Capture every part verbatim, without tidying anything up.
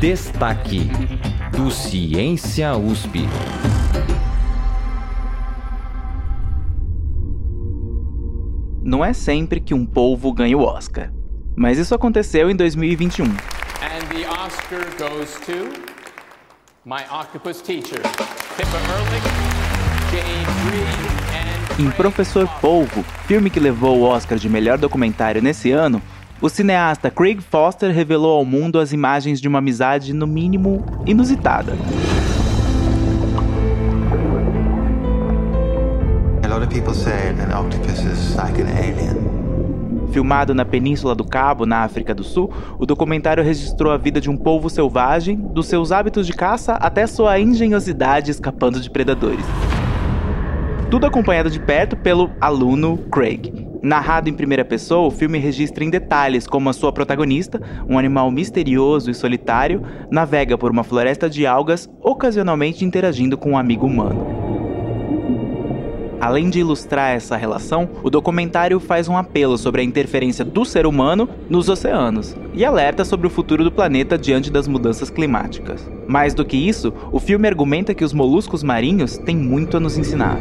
Destaque do Ciência U S P. Não é sempre que um polvo ganha o Oscar, mas isso aconteceu em dois mil e vinte e um. And the Oscar goes to my octopus teacher, Pippa Ehrlich, Jane Reed and... Em Professor Polvo, filme que levou o Oscar de melhor documentário nesse ano, o cineasta Craig Foster revelou ao mundo as imagens de uma amizade, no mínimo, inusitada. A lot of people say an octopus is like an alien. Filmado na Península do Cabo, na África do Sul, o documentário registrou a vida de um polvo selvagem, dos seus hábitos de caça até sua engenhosidade escapando de predadores. Tudo acompanhado de perto pelo aluno Craig. Narrado em primeira pessoa, o filme registra em detalhes como a sua protagonista, um animal misterioso e solitário, navega por uma floresta de algas, ocasionalmente interagindo com um amigo humano. Além de ilustrar essa relação, o documentário faz um apelo sobre a interferência do ser humano nos oceanos e alerta sobre o futuro do planeta diante das mudanças climáticas. Mais do que isso, o filme argumenta que os moluscos marinhos têm muito a nos ensinar.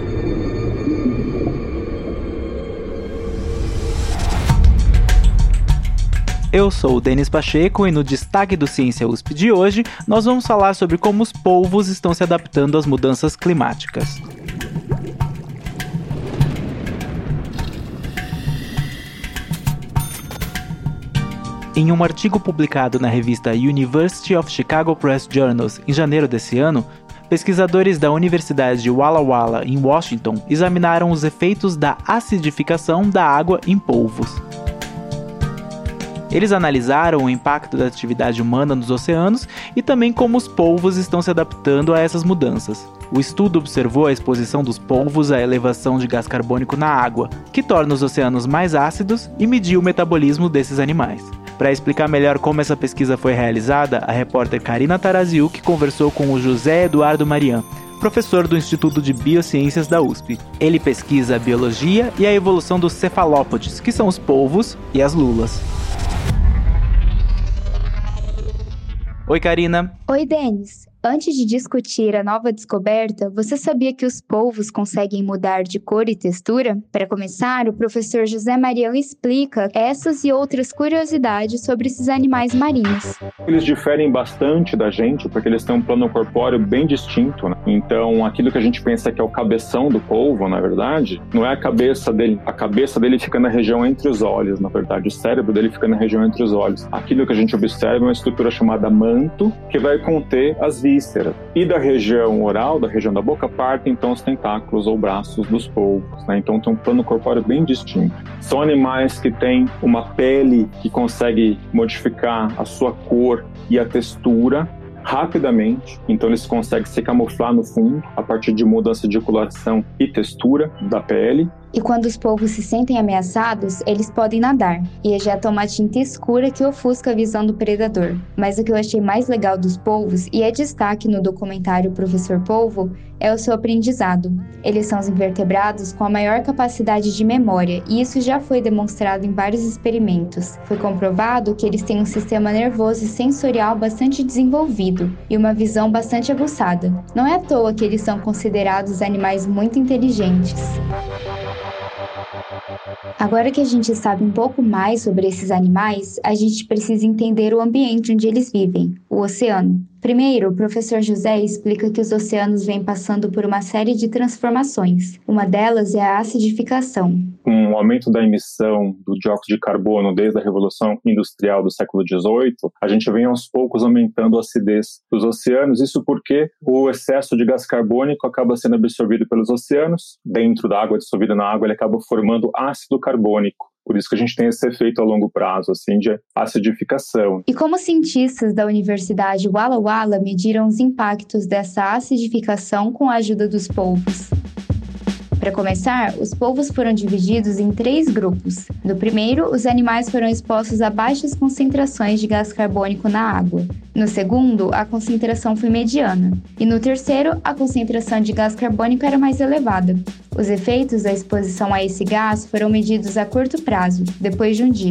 Eu sou o Denis Pacheco e no Destaque do Ciência U S P de hoje, nós vamos falar sobre como os polvos estão se adaptando às mudanças climáticas. Em um artigo publicado na revista University of Chicago Press Journals em janeiro desse ano, pesquisadores da Universidade de Walla Walla, em Washington, examinaram os efeitos da acidificação da água em polvos. Eles analisaram o impacto da atividade humana nos oceanos e também como os polvos estão se adaptando a essas mudanças. O estudo observou a exposição dos polvos à elevação de gás carbônico na água, que torna os oceanos mais ácidos, e mediu o metabolismo desses animais. Para explicar melhor como essa pesquisa foi realizada, a repórter Karina Taraziuk conversou com o José Eduardo Marian, professor do Instituto de Biociências da U S P. Ele pesquisa a biologia e a evolução dos cefalópodes, que são os polvos e as lulas. Oi, Karina. Oi, Denis. Antes de discutir a nova descoberta, você sabia que os polvos conseguem mudar de cor e textura? Para começar, o professor José Marian explica essas e outras curiosidades sobre esses animais marinhos. Eles diferem bastante da gente, porque eles têm um plano corpóreo bem distinto, né? Então, aquilo que a gente pensa que é o cabeção do polvo, na verdade, não é a cabeça dele. A cabeça dele fica na região entre os olhos, na verdade. O cérebro dele fica na região entre os olhos. Aquilo que a gente observa é uma estrutura chamada manto, que vai conter as vísceras. E da região oral, da região da boca, partem então os tentáculos ou braços dos polvos, né? Então tem um plano corpóreo bem distinto. São animais que têm uma pele que consegue modificar a sua cor e a textura rapidamente, então eles conseguem se camuflar no fundo a partir de mudança de coloração e textura da pele. E quando os polvos se sentem ameaçados, eles podem nadar e ejetam uma tinta escura que ofusca a visão do predador. Mas o que eu achei mais legal dos polvos, e é destaque no documentário Professor Polvo, é o seu aprendizado. Eles são os invertebrados com a maior capacidade de memória, e isso já foi demonstrado em vários experimentos. Foi comprovado que eles têm um sistema nervoso e sensorial bastante desenvolvido e uma visão bastante aguçada. Não é à toa que eles são considerados animais muito inteligentes. Agora que a gente sabe um pouco mais sobre esses animais, a gente precisa entender o ambiente onde eles vivem, o oceano. Primeiro, o professor José explica que os oceanos vêm passando por uma série de transformações. Uma delas é a acidificação. Com o aumento da emissão do dióxido de carbono desde a Revolução Industrial do século dezoito, a gente vem aos poucos aumentando a acidez dos oceanos. Isso porque o excesso de gás carbônico acaba sendo absorvido pelos oceanos. Dentro da água, dissolvida na água, ele acaba formando ácido carbônico. Por isso que a gente tem esse efeito a longo prazo, assim, de acidificação. E como cientistas da Universidade Walla Walla mediram os impactos dessa acidificação com a ajuda dos polvos? Para começar, os polvos foram divididos em três grupos. No primeiro, os animais foram expostos a baixas concentrações de gás carbônico na água. No segundo, a concentração foi mediana. E no terceiro, a concentração de gás carbônico era mais elevada. Os efeitos da exposição a esse gás foram medidos a curto prazo, depois de um dia.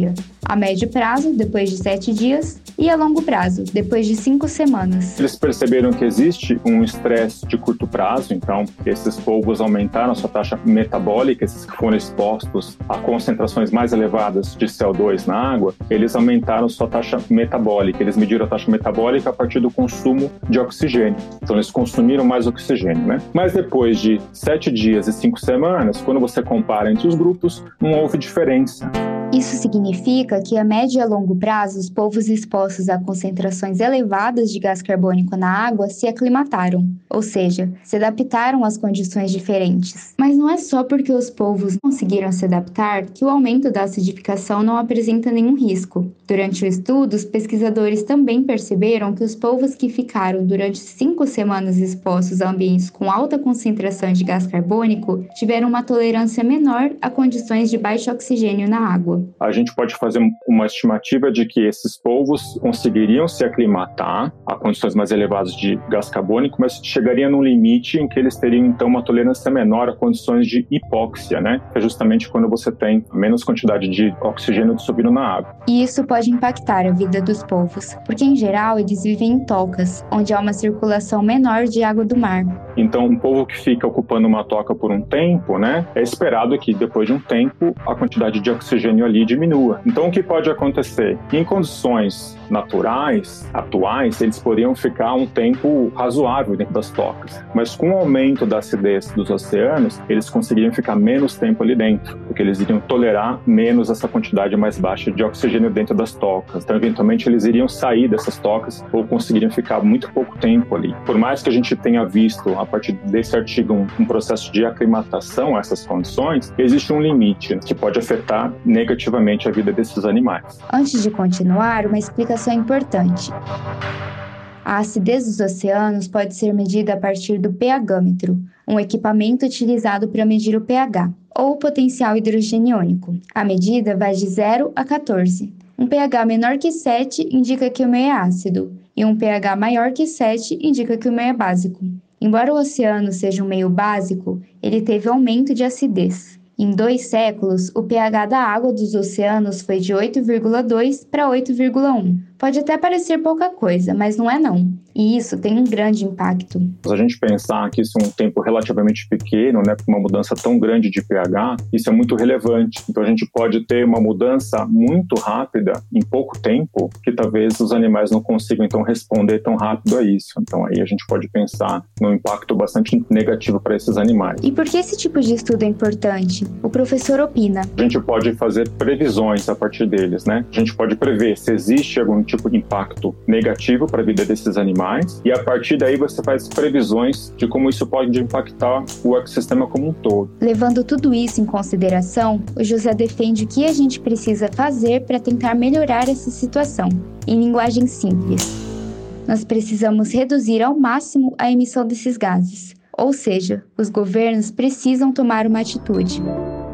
A médio prazo, depois de sete dias, e a longo prazo, depois de cinco semanas. Eles perceberam que existe um estresse de curto prazo, então esses polvos aumentaram a sua taxa metabólica, esses que foram expostos a concentrações mais elevadas de C O dois na água, eles aumentaram sua taxa metabólica, eles mediram a taxa metabólica a partir do consumo de oxigênio. Então eles consumiram mais oxigênio, né? Mas depois de sete dias e cinco semanas, quando você compara entre os grupos, não houve diferença. Isso significa que a médio e a longo prazo, os polvos expostos a concentrações elevadas de gás carbônico na água se aclimataram, ou seja, se adaptaram às condições diferentes. Mas não é só porque os polvos conseguiram se adaptar que o aumento da acidificação não apresenta nenhum risco. Durante o estudo, os pesquisadores também perceberam que os polvos que ficaram durante cinco semanas expostos a ambientes com alta concentração de gás carbônico tiveram uma tolerância menor a condições de baixo oxigênio na água. A gente pode fazer uma estimativa de que esses polvos conseguiriam se aclimatar a condições mais elevadas de gás carbônico, mas chegaria num limite em que eles teriam, então, uma tolerância menor a condições de hipóxia, né? Que é justamente quando você tem menos quantidade de oxigênio dissolvido na água. E isso pode impactar a vida dos polvos, porque, em geral, eles vivem em tocas, onde há uma circulação menor de água do mar. Então, um polvo que fica ocupando uma toca por um tempo, né? É esperado que, depois de um tempo, a quantidade de oxigênio ali diminua. Então, o que pode acontecer? Em condições naturais, atuais, eles poderiam ficar um tempo razoável dentro das tocas. Mas com o aumento da acidez dos oceanos, eles conseguiriam ficar menos tempo ali dentro, porque eles iriam tolerar menos essa quantidade mais baixa de oxigênio dentro das tocas. Então, eventualmente, eles iriam sair dessas tocas ou conseguiriam ficar muito pouco tempo ali. Por mais que a gente tenha visto, a partir desse artigo, um, um processo de aclimatação a essas condições, existe um limite que pode afetar negativamente a vida desses animais. Antes de continuar, uma explicação importante. A acidez dos oceanos pode ser medida a partir do pHmetro, um equipamento utilizado para medir o pH, ou o potencial hidrogeniônico. A medida vai de zero a quatorze. Um pH menor que sete indica que o meio é ácido, e um pH maior que sete indica que o meio é básico. Embora o oceano seja um meio básico, ele teve aumento de acidez. Em dois séculos, o pH da água dos oceanos foi de oito vírgula dois para oito vírgula um. Pode até parecer pouca coisa, mas não é não. E isso tem um grande impacto. Se a gente pensar que isso é um tempo relativamente pequeno, né, para uma mudança tão grande de pH, isso é muito relevante. Então a gente pode ter uma mudança muito rápida em pouco tempo, que talvez os animais não consigam então responder tão rápido a isso. Então aí a gente pode pensar num impacto bastante negativo para esses animais. E por que esse tipo de estudo é importante? O professor opina. A gente pode fazer previsões a partir deles, né? A gente pode prever se existe algum tipo de impacto negativo para a vida desses animais e a partir daí você faz previsões de como isso pode impactar o ecossistema como um todo. Levando tudo isso em consideração, o José defende o que a gente precisa fazer para tentar melhorar essa situação, em linguagem simples. Nós precisamos reduzir ao máximo a emissão desses gases, ou seja, os governos precisam tomar uma atitude.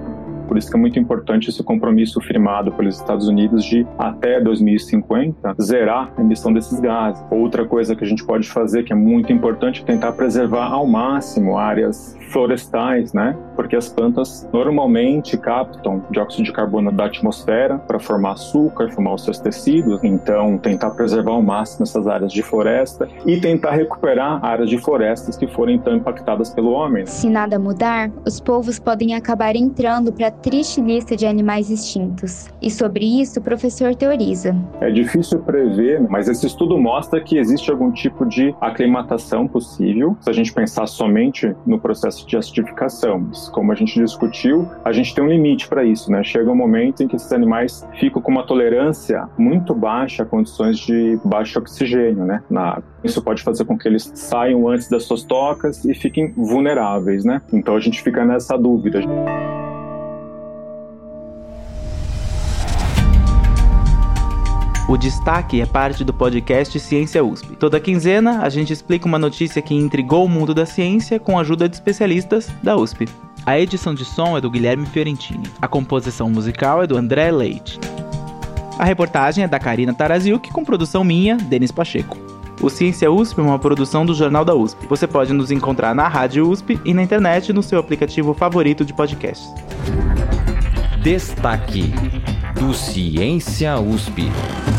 Por isso que é muito importante esse compromisso firmado pelos Estados Unidos de, até dois mil e cinquenta, zerar a emissão desses gases. Outra coisa que a gente pode fazer, que é muito importante, é tentar preservar ao máximo áreas florestais, né? Porque as plantas normalmente captam dióxido de carbono da atmosfera para formar açúcar, formar os seus tecidos. Então, tentar preservar ao máximo essas áreas de floresta e tentar recuperar áreas de florestas que forem tão impactadas pelo homem. Se nada mudar, os polvos podem acabar entrando para a triste lista de animais extintos. E sobre isso, o professor teoriza. É difícil prever, mas esse estudo mostra que existe algum tipo de aclimatação possível, se a gente pensar somente no processo de acidificação. Mas, como a gente discutiu, a gente tem um limite para isso, né? Chega um momento em que esses animais ficam com uma tolerância muito baixa a condições de baixo oxigênio, né, na água. Isso pode fazer com que eles saiam antes das suas tocas e fiquem vulneráveis, né? Então a gente fica nessa dúvida. O Destaque é parte do podcast Ciência U S P. Toda quinzena, a gente explica uma notícia que intrigou o mundo da ciência com a ajuda de especialistas da U S P. A edição de som é do Guilherme Fiorentini. A composição musical é do André Leite. A reportagem é da Karina Taraziuk, com produção minha, Denis Pacheco. O Ciência U S P é uma produção do Jornal da U S P. Você pode nos encontrar na Rádio U S P e na internet no seu aplicativo favorito de podcasts. Destaque. do Ciência U S P.